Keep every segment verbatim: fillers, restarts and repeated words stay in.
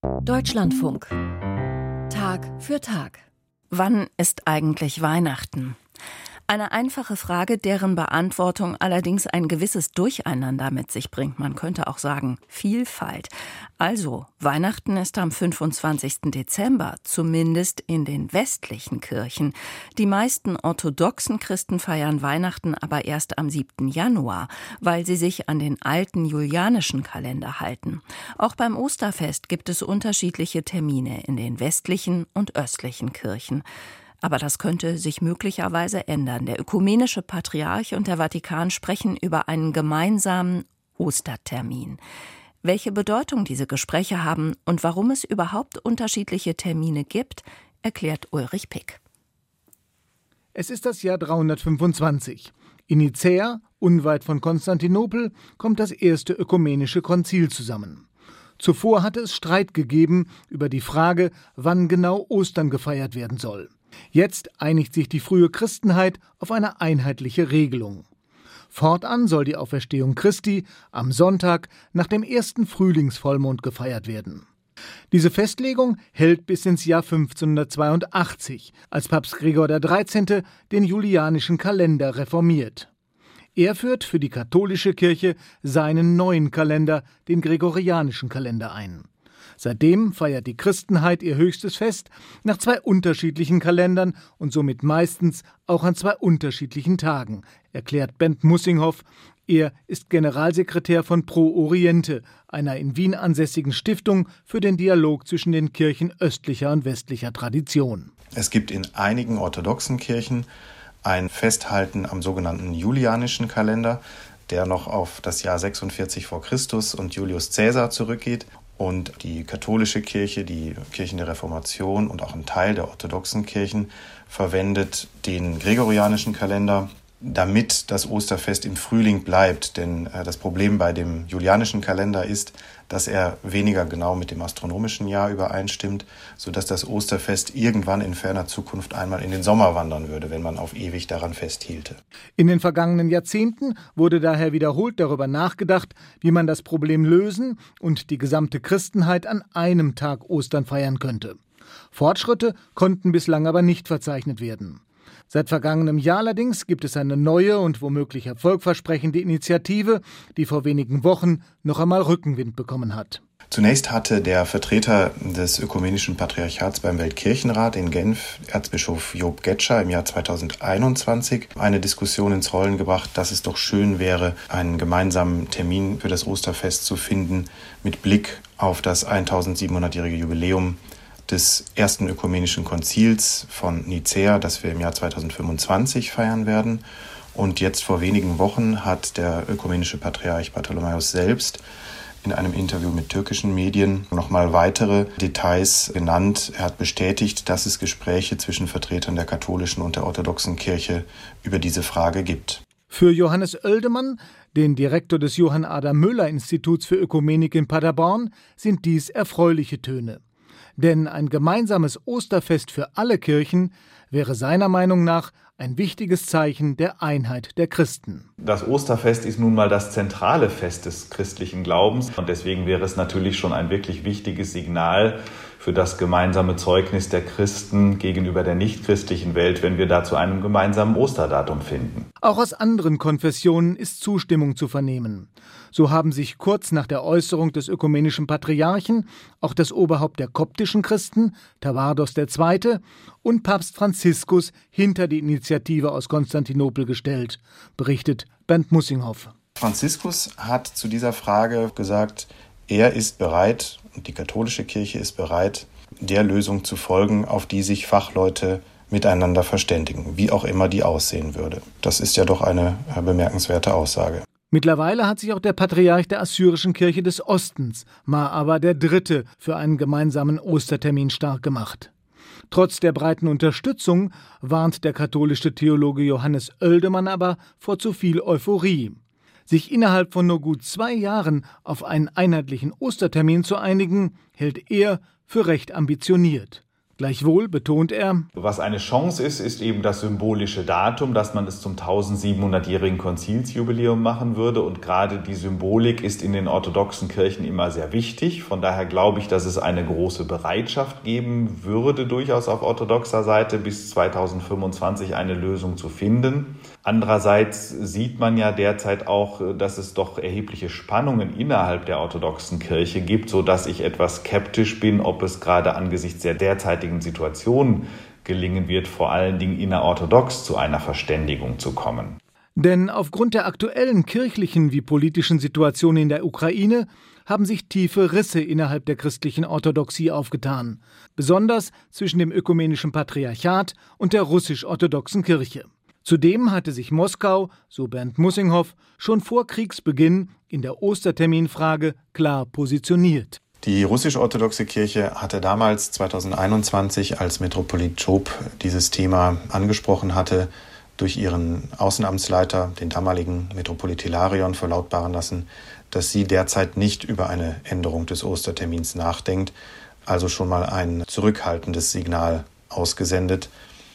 Deutschlandfunk. Tag für Tag. Wann ist eigentlich Weihnachten? Eine einfache Frage, deren Beantwortung allerdings ein gewisses Durcheinander mit sich bringt. Man könnte auch sagen, Vielfalt. Also, Weihnachten ist am fünfundzwanzigsten Dezember, zumindest in den westlichen Kirchen. Die meisten orthodoxen Christen feiern Weihnachten aber erst am siebten Januar, weil sie sich an den alten julianischen Kalender halten. Auch beim Osterfest gibt es unterschiedliche Termine in den westlichen und östlichen Kirchen. Aber das könnte sich möglicherweise ändern. Der ökumenische Patriarch und der Vatikan sprechen über einen gemeinsamen Ostertermin. Welche Bedeutung diese Gespräche haben und warum es überhaupt unterschiedliche Termine gibt, erklärt Ulrich Pick. Es ist das Jahr dreihundertfünfundzwanzig. In Nicäa, unweit von Konstantinopel, kommt das erste ökumenische Konzil zusammen. Zuvor hatte es Streit gegeben über die Frage, wann genau Ostern gefeiert werden soll. Jetzt einigt sich die frühe Christenheit auf eine einheitliche Regelung. Fortan soll die Auferstehung Christi am Sonntag nach dem ersten Frühlingsvollmond gefeiert werden. Diese Festlegung hält bis ins Jahr fünfzehnhundertzweiundachtzig, als Papst Gregor der Dreizehnte den julianischen Kalender reformiert. Er führt für die katholische Kirche seinen neuen Kalender, den gregorianischen Kalender, ein. Seitdem feiert die Christenheit ihr höchstes Fest nach zwei unterschiedlichen Kalendern und somit meistens auch an zwei unterschiedlichen Tagen, erklärt Bernd Mussinghoff. Er ist Generalsekretär von Pro Oriente, einer in Wien ansässigen Stiftung für den Dialog zwischen den Kirchen östlicher und westlicher Tradition. Es gibt in einigen orthodoxen Kirchen ein Festhalten am sogenannten julianischen Kalender, der noch auf das Jahr sechsundvierzig vor Christus und Julius Caesar zurückgeht. Und die katholische Kirche, die Kirchen der Reformation und auch ein Teil der orthodoxen Kirchen verwendet den gregorianischen Kalender, damit das Osterfest im Frühling bleibt. Denn äh, das Problem bei dem julianischen Kalender ist, dass er weniger genau mit dem astronomischen Jahr übereinstimmt, sodass das Osterfest irgendwann in ferner Zukunft einmal in den Sommer wandern würde, wenn man auf ewig daran festhielte. In den vergangenen Jahrzehnten wurde daher wiederholt darüber nachgedacht, wie man das Problem lösen und die gesamte Christenheit an einem Tag Ostern feiern könnte. Fortschritte konnten bislang aber nicht verzeichnet werden. Seit vergangenem Jahr allerdings gibt es eine neue und womöglich erfolgversprechende Initiative, die vor wenigen Wochen noch einmal Rückenwind bekommen hat. Zunächst hatte der Vertreter des ökumenischen Patriarchats beim Weltkirchenrat in Genf, Erzbischof Job Getscher, im Jahr zweitausendeinundzwanzig eine Diskussion ins Rollen gebracht, dass es doch schön wäre, einen gemeinsamen Termin für das Osterfest zu finden, mit Blick auf das eintausendsiebenhundertjährige Jubiläum des ersten ökumenischen Konzils von Nicäa, das wir im Jahr zweitausendfünfundzwanzig feiern werden. Und jetzt vor wenigen Wochen hat der ökumenische Patriarch Bartholomäus selbst in einem Interview mit türkischen Medien nochmal weitere Details genannt. Er hat bestätigt, dass es Gespräche zwischen Vertretern der katholischen und der orthodoxen Kirche über diese Frage gibt. Für Johannes Oeldemann, den Direktor des Johann Adam Möller Instituts für Ökumenik in Paderborn, sind dies erfreuliche Töne. Denn ein gemeinsames Osterfest für alle Kirchen wäre seiner Meinung nach ein wichtiges Zeichen der Einheit der Christen. Das Osterfest ist nun mal das zentrale Fest des christlichen Glaubens und deswegen wäre es natürlich schon ein wirklich wichtiges Signal für das gemeinsame Zeugnis der Christen gegenüber der nichtchristlichen Welt, wenn wir da zu einem gemeinsamen Osterdatum finden. Auch aus anderen Konfessionen ist Zustimmung zu vernehmen. So haben sich kurz nach der Äußerung des ökumenischen Patriarchen auch das Oberhaupt der koptischen Christen, Tawardos der Zweite, und Papst Franziskus hinter die Initiative aus Konstantinopel gestellt, berichtet Bernd Mussinghoff. Franziskus hat zu dieser Frage gesagt, er ist bereit und die katholische Kirche ist bereit, der Lösung zu folgen, auf die sich Fachleute miteinander verständigen, wie auch immer die aussehen würde. Das ist ja doch eine bemerkenswerte Aussage. Mittlerweile hat sich auch der Patriarch der assyrischen Kirche des Ostens, Mar-Aber der Dritte, für einen gemeinsamen Ostertermin stark gemacht. Trotz der breiten Unterstützung warnt der katholische Theologe Johannes Oeldemann aber vor zu viel Euphorie. Sich innerhalb von nur gut zwei Jahren auf einen einheitlichen Ostertermin zu einigen, hält er für recht ambitioniert. Gleichwohl betont er: Was eine Chance ist, ist eben das symbolische Datum, dass man es zum tausendsiebenhundertjährigen Konzilsjubiläum machen würde. Und gerade die Symbolik ist in den orthodoxen Kirchen immer sehr wichtig. Von daher glaube ich, dass es eine große Bereitschaft geben würde, durchaus auf orthodoxer Seite bis zweitausendfünfundzwanzig eine Lösung zu finden. Andererseits sieht man ja derzeit auch, dass es doch erhebliche Spannungen innerhalb der orthodoxen Kirche gibt, sodass ich etwas skeptisch bin, ob es gerade angesichts der derzeitigen Situation gelingen wird, vor allen Dingen innerorthodox zu einer Verständigung zu kommen. Denn aufgrund der aktuellen kirchlichen wie politischen Situation in der Ukraine haben sich tiefe Risse innerhalb der christlichen Orthodoxie aufgetan, besonders zwischen dem ökumenischen Patriarchat und der russisch-orthodoxen Kirche. Zudem hatte sich Moskau, so Bernd Mussinghoff, schon vor Kriegsbeginn in der Osterterminfrage klar positioniert. Die russisch-orthodoxe Kirche hatte damals zweitausendeinundzwanzig, als Metropolit Job dieses Thema angesprochen hatte, durch ihren Außenamtsleiter, den damaligen Metropolit Hilarion, verlautbaren lassen, dass sie derzeit nicht über eine Änderung des Ostertermins nachdenkt, also schon mal ein zurückhaltendes Signal ausgesendet.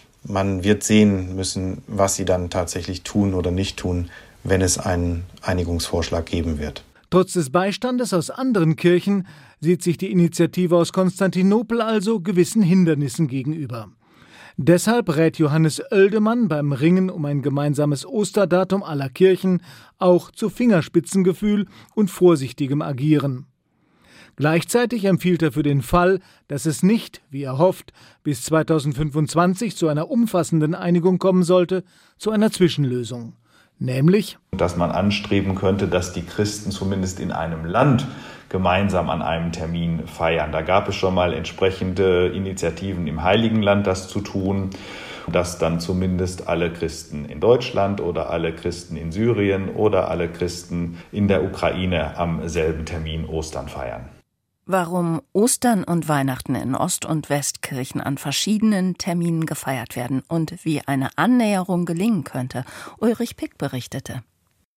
Man wird sehen müssen, was sie dann tatsächlich tun oder nicht tun, wenn es einen Einigungsvorschlag geben wird. Trotz des Beistandes aus anderen Kirchen sieht sich die Initiative aus Konstantinopel also gewissen Hindernissen gegenüber. Deshalb rät Johannes Oeldemann beim Ringen um ein gemeinsames Osterdatum aller Kirchen auch zu Fingerspitzengefühl und vorsichtigem Agieren. Gleichzeitig empfiehlt er für den Fall, dass es nicht, wie er hofft, bis zweitausendfünfundzwanzig zu einer umfassenden Einigung kommen sollte, zu einer Zwischenlösung. Nämlich, dass man anstreben könnte, dass die Christen zumindest in einem Land gemeinsam an einem Termin feiern. Da gab es schon mal entsprechende Initiativen im Heiligen Land, das zu tun, dass dann zumindest alle Christen in Deutschland oder alle Christen in Syrien oder alle Christen in der Ukraine am selben Termin Ostern feiern. Warum Ostern und Weihnachten in Ost- und Westkirchen an verschiedenen Terminen gefeiert werden und wie eine Annäherung gelingen könnte, Ulrich Pick berichtete.